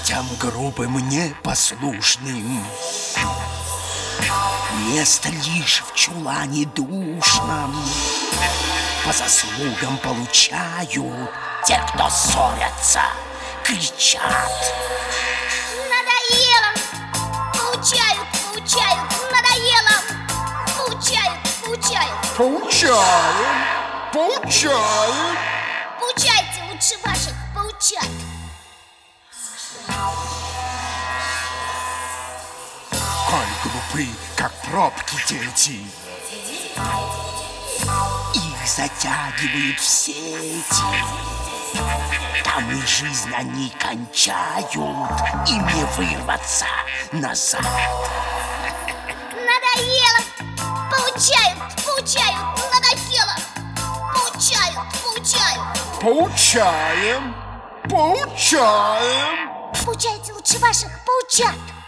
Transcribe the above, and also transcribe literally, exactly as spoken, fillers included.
Детям грубым, непослушным место лишь в чулане душном. По заслугам получают те, кто ссорятся, кричат. Надоело! Поучают, поучают, надоело! Поучают, поучают! Поучаем, поучаем! Поучайте лучше ваших поучат! Коль глупы, как пробки дети, их затягивают в сети. Там и жизнь они кончают, им не вырваться назад. Надоело! Поучают, поучают, надоело! Поучают, поучают! Поучаем, поучаем! Поучайте лучше ваших поучат!